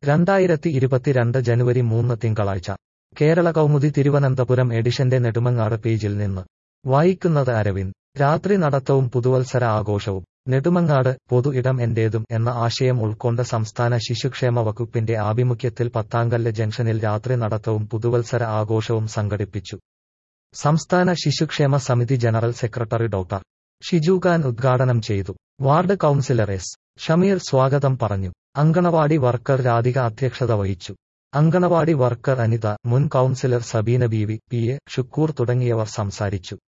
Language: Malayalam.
2022 ജനുവരി 3 തിങ്കളാഴ്ച കേരള കൗമുദി തിരുവനന്തപുരം എഡിഷന്റെ നെടുമങ്ങാട് പേജിൽ നിന്ന് വായിക്കുന്നത് അരവിന്ദ്. രാത്രി നടത്തവും പുതുവത്സര ആഘോഷവും. നെടുമങ്ങാട് പൊതു ഇടം എന്റേതും എന്ന ആശയം ഉൾക്കൊണ്ട് സംസ്ഥാന ശിശുക്ഷേമ വകുപ്പിന്റെ ആഭിമുഖ്യത്തിൽ പത്താങ്കല്ല് ജംഗ്ഷനിൽ രാത്രി നടത്തവും പുതുവത്സര ആഘോഷവും സംഘടിപ്പിച്ചു. സംസ്ഥാന ശിശുക്ഷേമ സമിതി general secretary doctor Shiju Khan ഉദ്ഘാടനം ചെയ്തു. Ward councillor S. ഷമീർ സ്വാഗതം പറഞ്ഞു. അങ്കണവാടി വർക്കർ രാധിക അധ്യക്ഷത വഹിച്ചു. അങ്കണവാടി വർക്കർ അനിത, മുൻ councillor Sabeena Beevi, P A Shukoor തുടങ്ങിയവർ സംസാരിച്ചു.